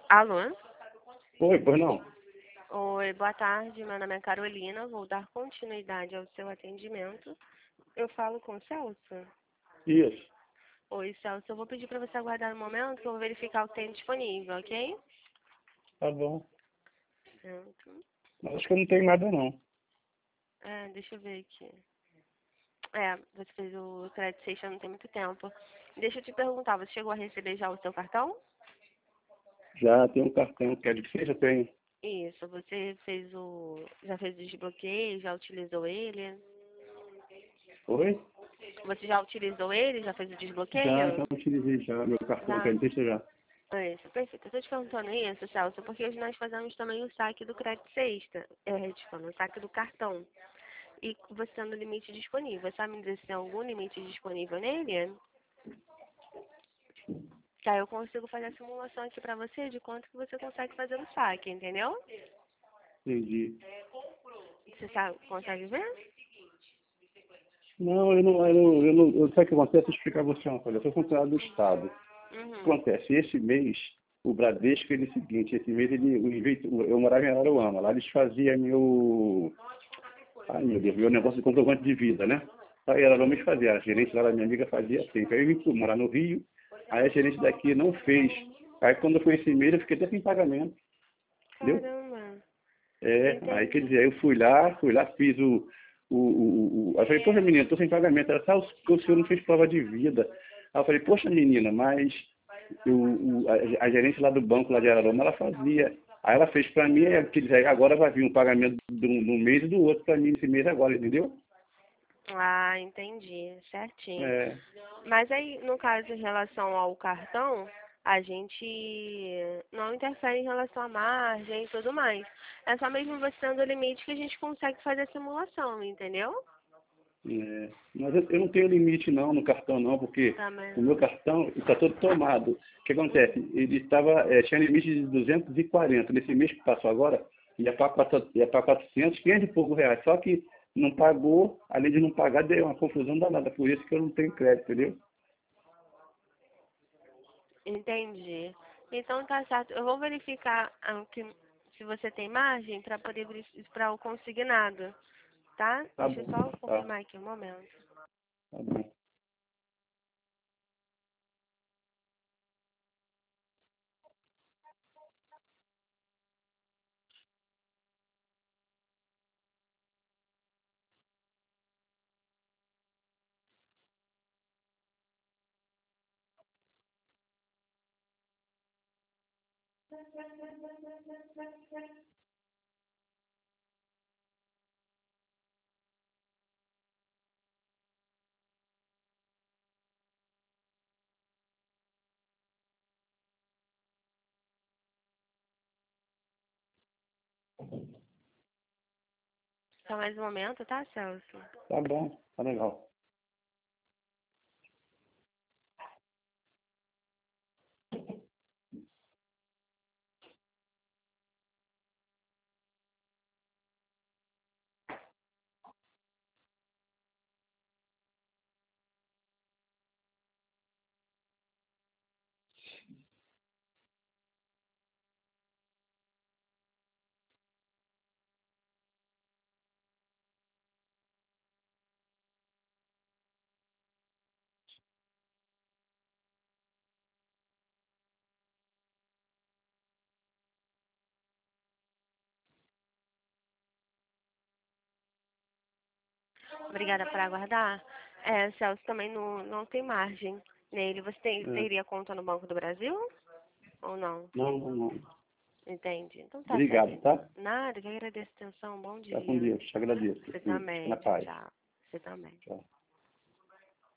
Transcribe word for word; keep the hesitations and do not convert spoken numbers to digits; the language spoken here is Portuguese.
Alô? Oi, pois não. Oi, boa tarde. Meu nome é Carolina. Vou dar continuidade ao seu atendimento. Eu falo com o Celso? Isso. Oi, Celso. Eu vou pedir para você aguardar um momento que eu vou verificar o que tem disponível, ok? Tá bom. Certo. Mas acho que eu não tenho nada, não. É, deixa eu ver aqui. É, você fez o Credit Station não tem muito tempo. Deixa eu te perguntar, você chegou a receber já o seu cartão? Já tem um cartão, quer dizer que seja, tem. Isso, você fez o. Já fez o desbloqueio, já utilizou ele? Oi? Você já utilizou ele? Já fez o Já, já desbloqueio? utilizei já meu cartão, Já. quer dizer que seja. É isso, perfeito. Eu estou te perguntando isso, Celso, porque hoje nós fazemos também o saque do crédito sexta. É, desculpa, o saque do cartão. E você tendo limite disponível. Sabe me dizer se tem algum limite disponível nele? Que aí eu consigo fazer a simulação aqui pra você de quanto que você consegue fazer o saque, entendeu? Entendi. Você sabe, consegue ver? Não, eu não, eu não, eu não, eu, sabe o que acontece? Deixa eu explicar a você uma coisa. Eu sou funcionário do Estado. O que Uhum. acontece? Esse mês, o Bradesco, ele é o seguinte, esse mês, ele, o invento- eu morava em Araruama, lá eles faziam meu, ai meu Deus, meu negócio de comprovante de vida, né? Aí Araruama eles faziam, a gerente lá da minha amiga fazia assim. Aí eu vim pro- morar no Rio, aí a gerente daqui não fez. Aí quando foi esse mês, eu fiquei até sem pagamento, entendeu? Caramba. É, aí quer Entendi. dizer, aí eu fui lá, fui lá, fiz o. o, o, o aí eu falei, poxa menina, tô sem pagamento. Ela falou, ah, o senhor não fez prova de vida. Aí eu falei, poxa menina, mas o, o, a, a gerente lá do banco lá de Araroma, ela fazia. Aí ela fez pra mim, aí, quer dizer, agora vai vir um pagamento de um, de um mês e do outro pra mim esse mês agora, entendeu? Ah, entendi. Certinho. É, Mas aí, no caso, em relação ao cartão, a gente não interfere em relação à margem e tudo mais. É só mesmo você tendo o limite que a gente consegue fazer a simulação, entendeu? é, mas eu, eu não tenho limite não no cartão não, porque Também o meu não. cartão está todo tomado. O que acontece? Uhum. Ele estava, é, tinha limite de duzentos e quarenta. Nesse mês que passou agora, ia para quatrocentos, quinhentos e pouco reais. Só que não pagou, além de não pagar, deu uma confusão danada. Por isso que eu não tenho crédito, entendeu? Entendi. Então tá certo. Eu vou verificar ah, que, se você tem margem para poder para o consignado, tá? Tá Deixa eu bom, só tá, confirmar aqui um momento. tá bom. Só mais um momento, tá, Celso? Tá bom, tá legal. Obrigada por aguardar. É, Celso, também não, não tem margem nele. Você tem, É, teria conta no Banco do Brasil? Ou não? não, não, não. Entende? Então tá certo. Obrigado, tá? Nada, que agradeço a atenção. Bom Tá com dia. Deus, te agradeço. Você Fica na também. Tchau, paz. tchau. Você também. Tchau.